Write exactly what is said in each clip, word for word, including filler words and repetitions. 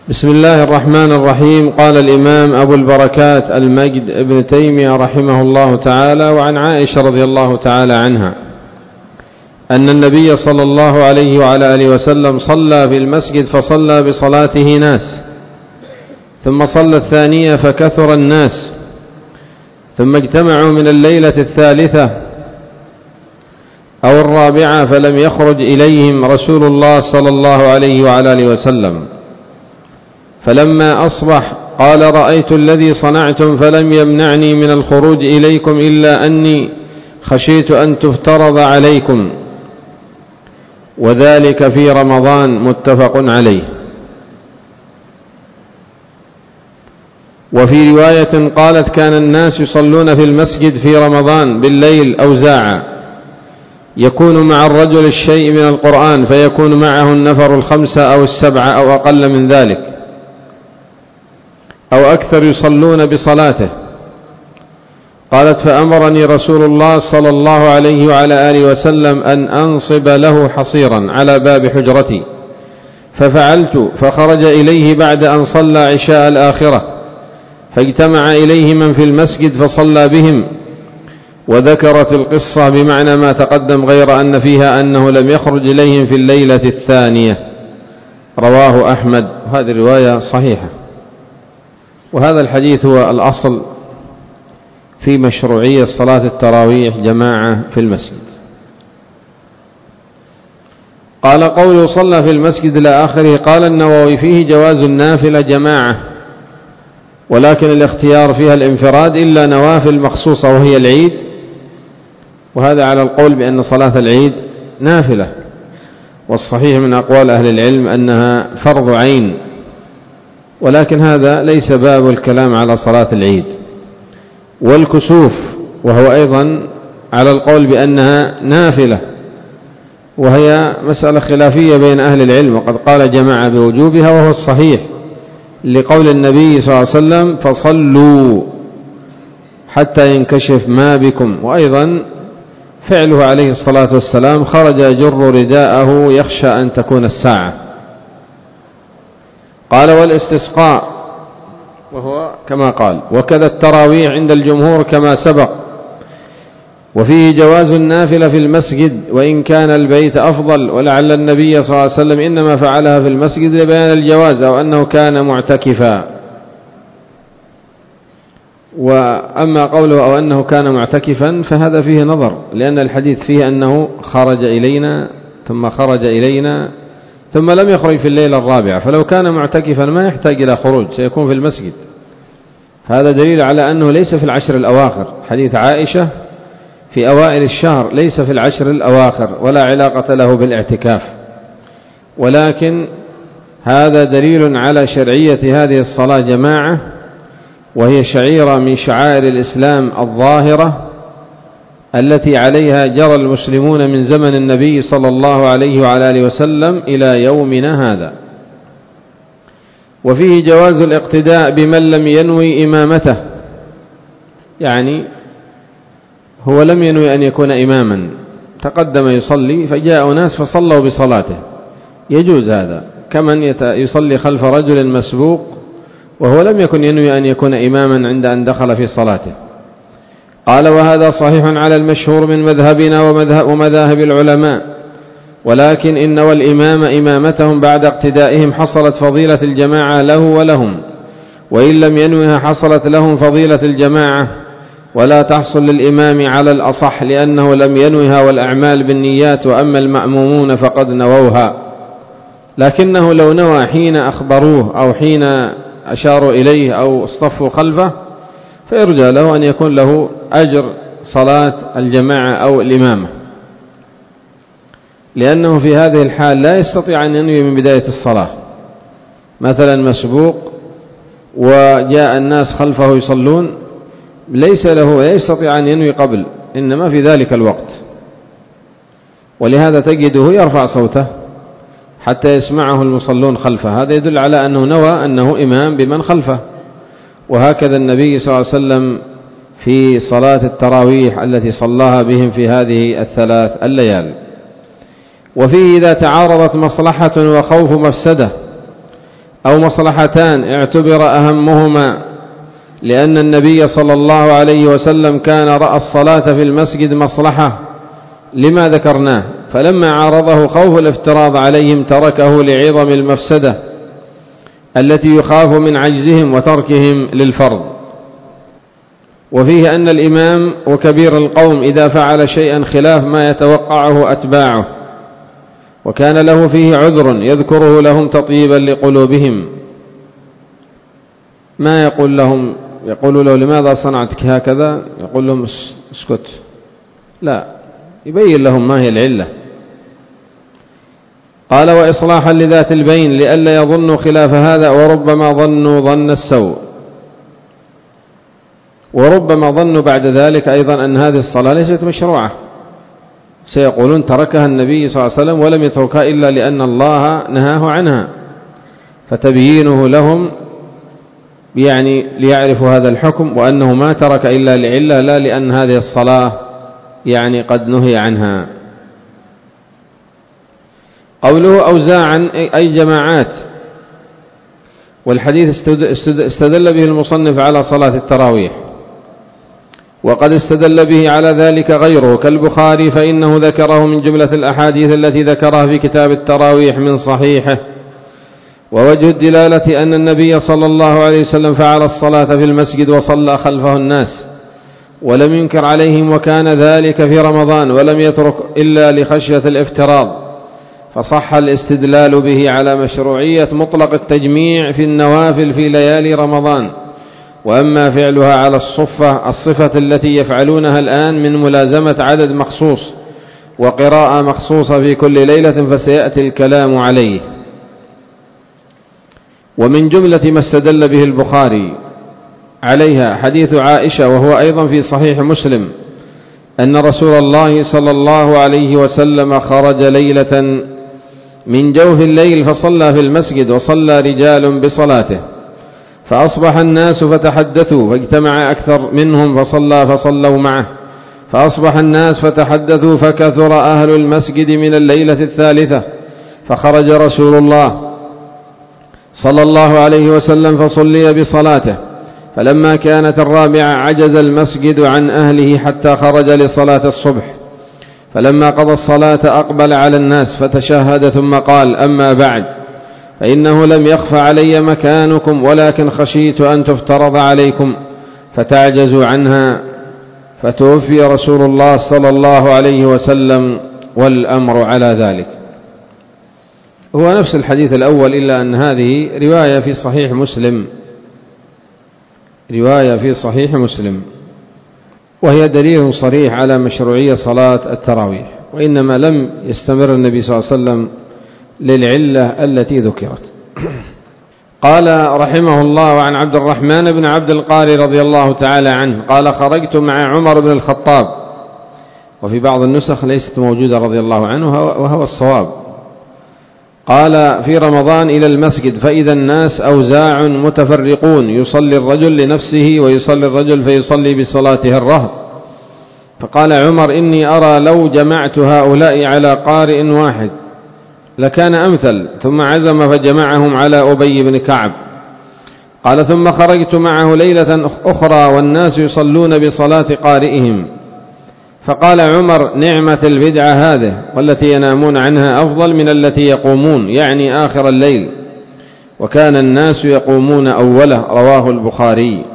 بسم الله الرحمن الرحيم. قال الإمام أبو البركات المجد ابن تيمية رحمه الله تعالى: وعن عائشة رضي الله تعالى عنها أن النبي صلى الله عليه وعلى آله وسلم صلى في المسجد فصلى بصلاته ناس، ثم صلى الثانية فكثر الناس، ثم اجتمعوا من الليلة الثالثة أو الرابعة فلم يخرج إليهم رسول الله صلى الله عليه وعلى آله وسلم، فلما أصبح قال: رأيت الذي صنعتم فلم يمنعني من الخروج إليكم إلا أني خشيت أن تفترض عليكم، وذلك في رمضان. متفق عليه. وفي رواية قالت: كان الناس يصلون في المسجد في رمضان بالليل أوزاعا، يكون مع الرجل الشيء من القرآن فيكون معه النفر الخمسة أو السبعة أو أقل من ذلك أو أكثر يصلون بصلاته. قالت: فأمرني رسول الله صلى الله عليه وعلى آله وسلم أن أنصب له حصيرا على باب حجرتي، ففعلت، فخرج إليه بعد أن صلى عشاء الآخرة، فاجتمع إليه من في المسجد فصلى بهم. وذكرت القصة بمعنى ما تقدم، غير أن فيها أنه لم يخرج إليهم في الليلة الثانية. رواه أحمد. هذه الرواية صحيحة، وهذا الحديث هو الأصل في مشروعية صلاة التراويح جماعة في المسجد. قال: قوله صلى في المسجد إلى آخره. قال النووي: فيه جواز النافلة جماعة، ولكن الاختيار فيها الانفراد إلا نوافل مخصوصة وهي العيد، وهذا على القول بأن صلاة العيد نافلة، والصحيح من أقوال أهل العلم أنها فرض عين، ولكن هذا ليس باب الكلام على صلاة العيد. والكسوف وهو أيضا على القول بأنها نافلة، وهي مسألة خلافية بين أهل العلم، وقد قال جماعة بوجوبها وهو الصحيح، لقول النبي صلى الله عليه وسلم: فصلوا حتى ينكشف ما بكم. وأيضا فعله عليه الصلاة والسلام: خرج يجر رداءه يخشى أن تكون الساعة. قال: والاستسقاء وهو كما قال، وكذا التراويح عند الجمهور كما سبق. وفيه جواز النافلة في المسجد وإن كان البيت أفضل، ولعل النبي صلى الله عليه وسلم إنما فعلها في المسجد لبيان الجواز أو أنه كان معتكفا. وأما قوله أو أنه كان معتكفا فهذا فيه نظر، لأن الحديث فيه أنه خرج إلينا ثم خرج إلينا ثم لم يخرج في الليلة الرابعة، فلو كان معتكفا ما يحتاج إلى خروج، سيكون في المسجد. هذا دليل على أنه ليس في العشر الأواخر. حديث عائشة في أوائل الشهر ليس في العشر الأواخر، ولا علاقة له بالاعتكاف، ولكن هذا دليل على شرعية هذه الصلاة جماعة، وهي شعيرة من شعائر الإسلام الظاهرة التي عليها جرى المسلمون من زمن النبي صلى الله عليه وعلى آله وسلم إلى يومنا هذا. وفيه جواز الاقتداء بمن لم ينوي إمامته، يعني هو لم ينوي أن يكون إماما، تقدم يصلي فجاء ناس فصلوا بصلاته، يجوز هذا، كمن يصلي خلف رجل مسبوق وهو لم يكن ينوي أن يكون إماما عند أن دخل في صلاته. قال: وهذا صحيح على المشهور من مذهبنا ومذاهب العلماء، ولكن إن والإمام إمامتهم بعد اقتدائهم حصلت فضيلة الجماعة له ولهم، وإن لم ينوها حصلت لهم فضيلة الجماعة، ولا تحصل للإمام على الأصح لأنه لم ينوها، والأعمال بالنيات، وأما المأمومون فقد نووها، لكنه لو نوى حين أخبروه أو حين أشاروا إليه أو اصطفوا خلفه فيرجى له أن يكون له أجر صلاة الجماعة أو الإمامة، لأنه في هذه الحال لا يستطيع أن ينوي من بداية الصلاة. مثلا مسبوق وجاء الناس خلفه يصلون، ليس له لا يستطيع أن ينوي قبل، إنما في ذلك الوقت، ولهذا تجده يرفع صوته حتى يسمعه المصلون خلفه، هذا يدل على أنه نوى أنه إمام بمن خلفه. وهكذا النبي صلى الله عليه وسلم في صلاة التراويح التي صلاها بهم في هذه الثلاث الليالي. وفيه إذا تعارضت مصلحة وخوف مفسدة أو مصلحتان اعتبر أهمهما لأن النبي صلى الله عليه وسلم كان رأى الصلاة في المسجد مصلحة لما ذكرناه، فلما عارضه خوف الافتراض عليهم تركه لعظم المفسدة التي يخاف من عجزهم وتركهم للفرض. وفيه أن الإمام وكبير القوم إذا فعل شيئا خلاف ما يتوقعه أتباعه وكان له فيه عذر يذكره لهم تطيبا لقلوبهم، ما يقول لهم يقول له لماذا صنعتك هكذا، يقول لهم اسكت، لا، يبين لهم ما هي العلة. قال وإصلاحا لذات البين لئلا يظنوا خلاف هذا، وربما ظنوا ظن السوء، وربما ظنوا بعد ذلك أيضا أن هذه الصلاة ليست مشروعة، سيقولون تركها النبي صلى الله عليه وسلم ولم يتركها إلا لأن الله نهاه عنها، فتبيينه لهم يعني ليعرفوا هذا الحكم وأنه ما ترك إلا لعلة لا لأن هذه الصلاة يعني قد نهي عنها. قوله أوزاعا أي جماعات، والحديث استدل به المصنف على صلاة التراويح، وقد استدل به على ذلك غيره كالبخاري فإنه ذكره من جملة الأحاديث التي ذكرها في كتاب التراويح من صحيحه. ووجه الدلالة أن النبي صلى الله عليه وسلم فعل الصلاة في المسجد وصلى خلفه الناس ولم ينكر عليهم، وكان ذلك في رمضان ولم يترك إلا لخشية الافتراض، فصح الاستدلال به على مشروعية مطلق التجميع في النوافل في ليالي رمضان. وأما فعلها على الصفة الصفة التي يفعلونها الآن من ملازمة عدد مخصوص وقراءة مخصوصة في كل ليلة فسيأتي الكلام عليه. ومن جملة ما استدل به البخاري عليها حديث عائشة وهو أيضا في صحيح مسلم أن رسول الله صلى الله عليه وسلم خرج ليلة من جوف الليل فصلى في المسجد وصلى رجال بصلاته، فأصبح الناس فتحدثوا فاجتمع أكثر منهم فصلى فصلوا معه، فأصبح الناس فتحدثوا فكثر أهل المسجد من الليلة الثالثة، فخرج رسول الله صلى الله عليه وسلم فصلي بصلاته، فلما كانت الرابعة عجز المسجد عن أهله حتى خرج لصلاة الصبح، فلما قضى الصلاة أقبل على الناس فتشهد ثم قال أما بعد فإنه لم يخف علي مكانكم ولكن خشيت أن تفترض عليكم فتعجزوا عنها، فتوفي رسول الله صلى الله عليه وسلم والأمر على ذلك. هو نفس الحديث الأول إلا أن هذه رواية في صحيح مسلم، رواية في صحيح مسلم، وهي دليل صريح على مشروعية صلاة التراويح، وإنما لم يستمر النبي صلى الله عليه وسلم للعلة التي ذكرت. قال رحمه الله عن عبد الرحمن بن عبد القاري رضي الله تعالى عنه قال خرجت مع عمر بن الخطاب، وفي بعض النسخ ليست موجودة رضي الله عنه وهو الصواب، قال في رمضان إلى المسجد فإذا الناس أوزاع متفرقون يصلي الرجل لنفسه ويصلي الرجل فيصلي بصلاته الرهط، فقال عمر إني أرى لو جمعت هؤلاء على قارئ واحد لكان أمثل، ثم عزم فجمعهم على أبي بن كعب. قال ثم خرجت معه ليلة أخرى والناس يصلون بصلاة قارئهم، فقال عمر نعمة البدعة هذه والتي ينامون عنها أفضل من التي يقومون، يعني آخر الليل، وكان الناس يقومون أوله، رواه البخاري.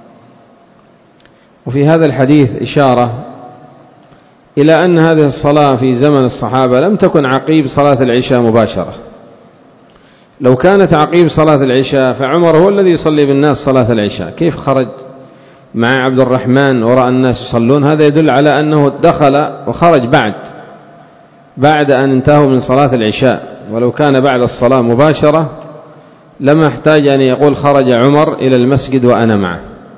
وفي هذا الحديث إشارة إلى أن هذه الصلاة في زمن الصحابة لم تكن عقيب صلاة العشاء مباشرة، لو كانت عقيب صلاة العشاء فعمر هو الذي يصلي بالناس صلاة العشاء، كيف خرج مع عبد الرحمن ورأى الناس يصلون؟ هذا يدل على أنه دخل وخرج بعد بعد أن انتهوا من صلاة العشاء، ولو كان بعد الصلاة مباشرة لما احتاج أن يقول خرج عمر إلى المسجد وأنا معه.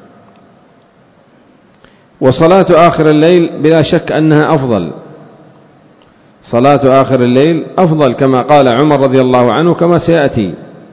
وصلاة آخر الليل بلا شك أنها أفضل، صلاة آخر الليل أفضل كما قال عمر رضي الله عنه كما سيأتي.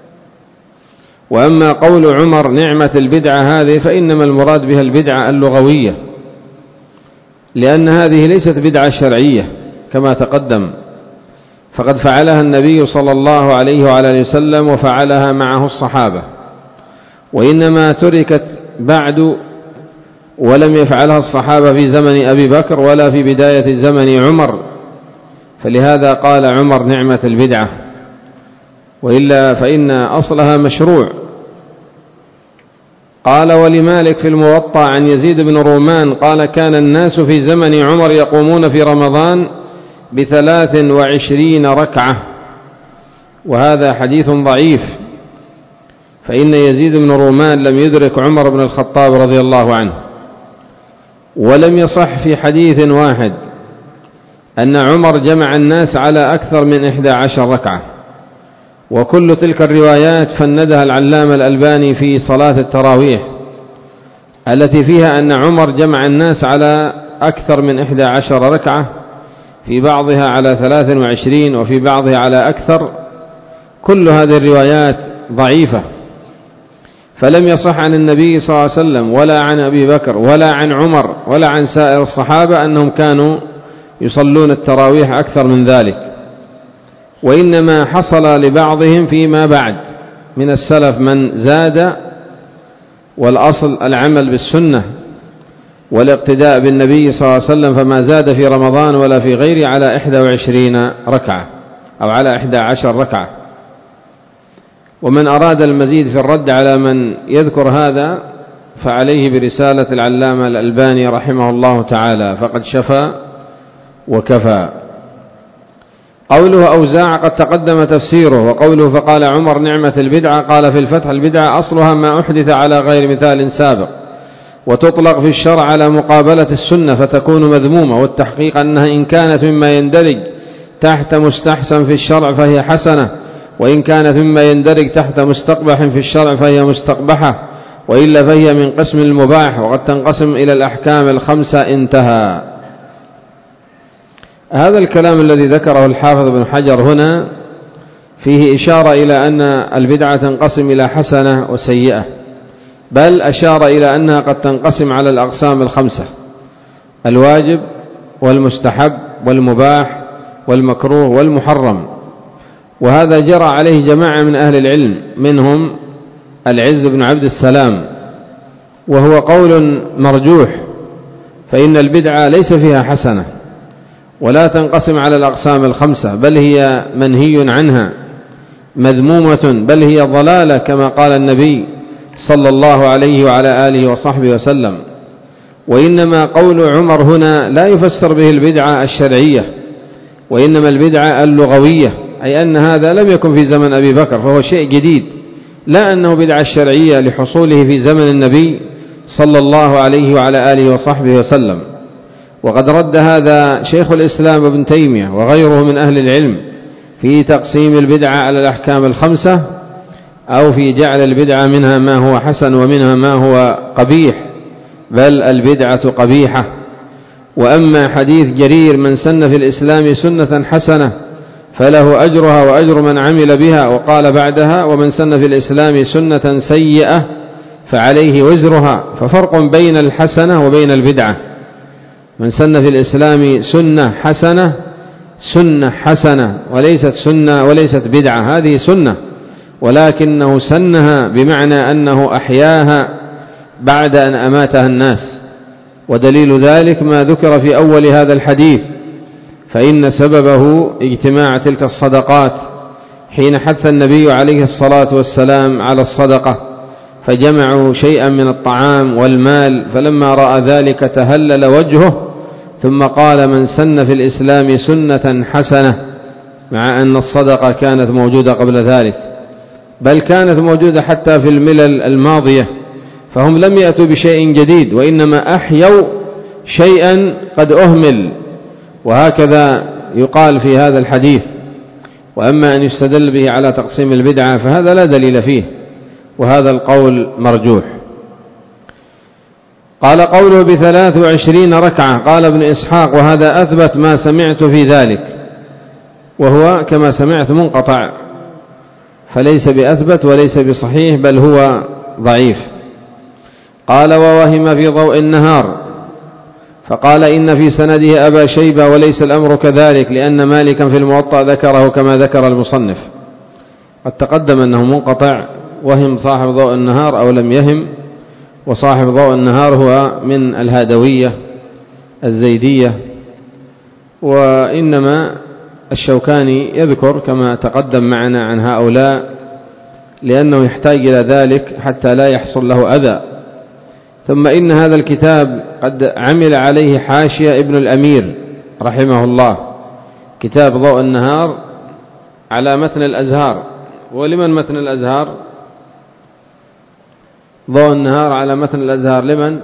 وأما قول عمر نعمة البدعة هذه فإنما المراد بها البدعة اللغوية، لأن هذه ليست بدعة شرعية كما تقدم، فقد فعلها النبي صلى الله عليه وعلى آله وسلم وفعلها معه الصحابة، وإنما تركت بعد ولم يفعلها الصحابة في زمن أبي بكر ولا في بداية زمن عمر، فلهذا قال عمر نعمة البدعة، وإلا فإن أصلها مشروع. قال ولمالك في الموطأ عن يزيد بن رومان قال كان الناس في زمن عمر يقومون في رمضان بثلاث وعشرين ركعة، وهذا حديث ضعيف، فإن يزيد بن رومان لم يدرك عمر بن الخطاب رضي الله عنه، ولم يصح في حديث واحد أن عمر جمع الناس على أكثر من إحدى عشر ركعة، وكل تلك الروايات فندها العلامة الألباني في صلاة التراويح التي فيها أن عمر جمع الناس على أكثر من إحدى عشر ركعة، في بعضها على ثلاث وعشرين وفي بعضها على أكثر. كل هذه الروايات ضعيفة، فلم يصح عن النبي صلى الله عليه وسلم ولا عن أبي بكر ولا عن عمر ولا عن سائر الصحابة أنهم كانوا يصلون التراويح أكثر من ذلك، وإنما حصل لبعضهم فيما بعد من السلف من زاد، والأصل العمل بالسنة والاقتداء بالنبي صلى الله عليه وسلم، فما زاد في رمضان ولا في غيره على إحدى وعشرين ركعة أو على إحدى عشر ركعة. ومن أراد المزيد في الرد على من يذكر هذا فعليه برسالة العلامة الألباني رحمه الله تعالى، فقد شفى وكفى. قوله أوزاع قد تقدم تفسيره. وقوله فقال عمر نعمة البدعة، قال في الفتح البدعة أصلها ما أحدث على غير مثال سابق، وتطلق في الشرع على مقابلة السنة فتكون مذمومة، والتحقيق أنها إن كانت مما يندرج تحت مستحسن في الشرع فهي حسنة، وإن كانت مما يندرج تحت مستقبح في الشرع فهي مستقبحة، وإلا فهي من قسم المباح، وقد تنقسم إلى الأحكام الخمسة. انتهى. هذا الكلام الذي ذكره الحافظ بن حجر هنا فيه إشارة إلى أن البدعة تنقسم إلى حسنة وسيئة، بل أشار إلى أنها قد تنقسم على الأقسام الخمسة: الواجب والمستحب والمباح والمكروه والمحرم. وهذا جرى عليه جماعة من أهل العلم، منهم العز بن عبد السلام، وهو قول مرجوح، فإن البدعة ليس فيها حسنة ولا تنقسم على الأقسام الخمسة، بل هي منهي عنها مذمومة، بل هي ضلالة كما قال النبي صلى الله عليه وعلى آله وصحبه وسلم. وإنما قول عمر هنا لا يفسر به البدعة الشرعية، وإنما البدعة اللغوية، أي أن هذا لم يكن في زمن أبي بكر فهو شيء جديد، لا أنه بدعة الشرعية لحصوله في زمن النبي صلى الله عليه وعلى آله وصحبه وسلم. وقد رد هذا شيخ الإسلام ابن تيمية وغيره من أهل العلم في تقسيم البدعة على الأحكام الخمسة، أو في جعل البدعة منها ما هو حسن ومنها ما هو قبيح، بل البدعة قبيحة. وأما حديث جرير من سن في الإسلام سنة حسنة فله أجرها وأجر من عمل بها، وقال بعدها ومن سن في الإسلام سنة سيئة فعليه وزرها، ففرق بين الحسنة وبين البدعة. من سن في الإسلام سنة حسنة، سنة حسنة وليست سنة وليست بدعة، هذه سنة، ولكنه سنها بمعنى أنه أحياها بعد أن أماتها الناس. ودليل ذلك ما ذكر في أول هذا الحديث، فإن سببه اجتماع تلك الصدقات حين حث النبي عليه الصلاة والسلام على الصدقة، فجمعوا شيئا من الطعام والمال، فلما رأى ذلك تهلل وجهه، ثم قال من سن في الإسلام سنة حسنة، مع أن الصدقة كانت موجودة قبل ذلك، بل كانت موجودة حتى في الملل الماضية، فهم لم يأتوا بشيء جديد، وإنما أحيوا شيئا قد أهمل، وهكذا يقال في هذا الحديث. وأما أن يستدل به على تقسيم البدعة فهذا لا دليل فيه، وهذا القول مرجوح. قال قوله بثلاث وعشرين ركعة، قال ابن إسحاق وهذا أثبت ما سمعت في ذلك، وهو كما سمعت منقطع، فليس بأثبت وليس بصحيح، بل هو ضعيف. قال ووهم في ضوء النهار، فقال إن في سنده أبا شيبة وليس الأمر كذلك، لأن مالكا في الموطأ ذكره كما ذكر المصنف. قد تقدم أنه منقطع، وهم صاحب ضوء النهار أو لم يهم، وصاحب ضوء النهار هو من الهادوية الزيدية، وإنما الشوكاني يذكر كما تقدم معنا عن هؤلاء لأنه يحتاج إلى ذلك حتى لا يحصل له أذى. ثم إن هذا الكتاب قد عمل عليه حاشية ابن الأمير رحمه الله، كتاب ضوء النهار على متن الأزهار. ولمن متن الأزهار؟ ضوء النهار على متن الأزهار لمن؟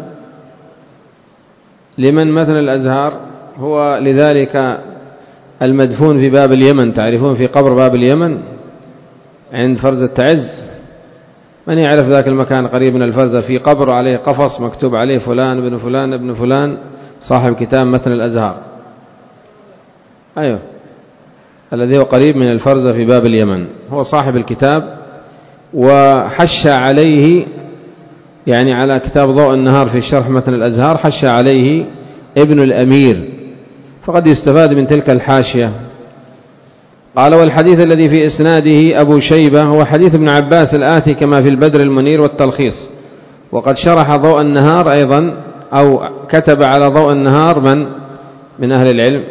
لمن متن الأزهار؟ هو لذلك المدفون في باب اليمن، تعرفون في قبر باب اليمن عند فرزة تعز، من يعرف ذاك المكان قريب من الفرزة، في قبر عليه قفص مكتوب عليه فلان ابن فلان ابن فلان صاحب كتاب متن الأزهار، أيوه الذي هو قريب من الفرزة في باب اليمن، هو صاحب الكتاب. وحش عليه يعني على كتاب ضوء النهار في شرح متن الأزهار حش عليه ابن الأمير، فقد يستفاد من تلك الحاشية. قال والحديث الذي في إسناده أبو شيبة هو حديث ابن عباس الآتي كما في البدر المنير والتلخيص. وقد شرح ضوء النهار أيضا أو كتب على ضوء النهار من من أهل العلم،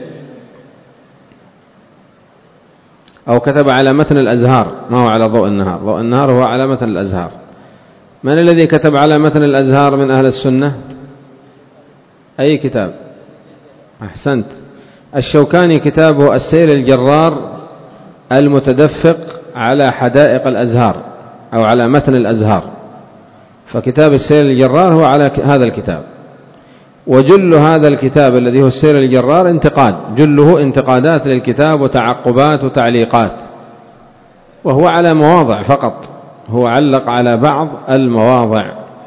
أو كتب على متن الأزهار، ما هو على ضوء النهار، ضوء النهار هو على متن الأزهار. من الذي كتب على متن الأزهار من أهل السنة؟ أي كتاب؟ أحسنت، الشوكاني كتابه السير الجرار المتدفق على حدائق الأزهار أو على متن الأزهار، فكتاب السير الجرار هو على هذا الكتاب. وجل هذا الكتاب الذي هو السير الجرار انتقاد، جله انتقادات للكتاب وتعقبات وتعليقات، وهو على مواضع فقط، هو علق على بعض المواضع.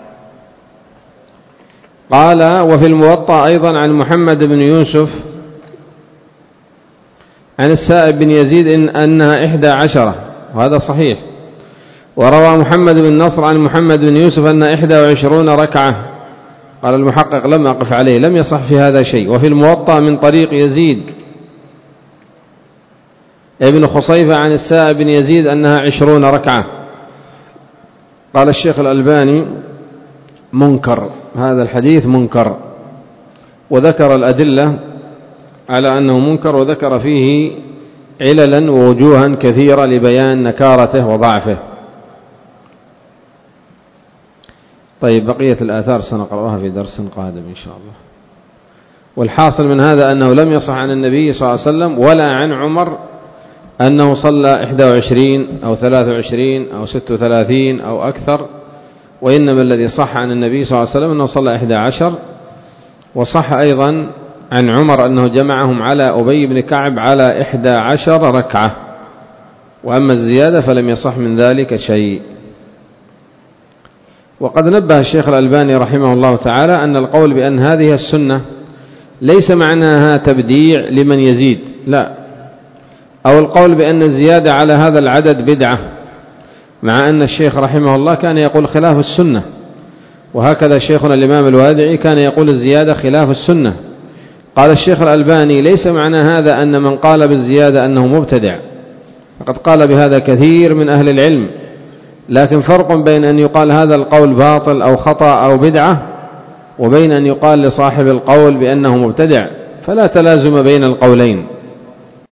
قال وفي الموطأ أيضا عن محمد بن يوسف عن السائب بن يزيد إن أنها إحدى عشرة، وهذا صحيح. وروى محمد بن نصر عن محمد بن يوسف أن إحدى وعشرون ركعة، قال المحقق لم أقف عليه، لم يصح في هذا شيء. وفي الموطأ من طريق يزيد ابن خصيفة عن السائب بن يزيد أنها عشرون ركعة. قال الشيخ الألباني منكر، هذا الحديث منكر، وذكر الأدلة على أنه منكر، وذكر فيه عللا ووجوها كثيرة لبيان نكارته وضعفه. طيب بقية الآثار سنقرأها في درس قادم إن شاء الله. والحاصل من هذا أنه لم يصح عن النبي صلى الله عليه وسلم ولا عن عمر أنه صلى إحدى وعشرين أو ثلاث وعشرين أو ست وثلاثين أو أكثر، وإنما الذي صح عن النبي صلى الله عليه وسلم أنه صلى إحدى عشر. وصح أيضا عن عمر أنه جمعهم على أبي بن كعب على إحدى عشر ركعة، وأما الزيادة فلم يصح من ذلك شيء. وقد نبه الشيخ الألباني رحمه الله تعالى أن القول بأن هذه السنة ليس معناها تبديع لمن يزيد، لا، أو القول بأن الزيادة على هذا العدد بدعة، مع أن الشيخ رحمه الله كان يقول خلاف السنة، وهكذا شيخنا الإمام الوادعي كان يقول الزيادة خلاف السنة. قال الشيخ الألباني ليس معنى هذا أن من قال بالزيادة أنه مبتدع، فقد قال بهذا كثير من أهل العلم، لكن فرق بين أن يقال هذا القول باطل أو خطأ أو بدعة، وبين أن يقال لصاحب القول بأنه مبتدع، فلا تلازم بين القولين.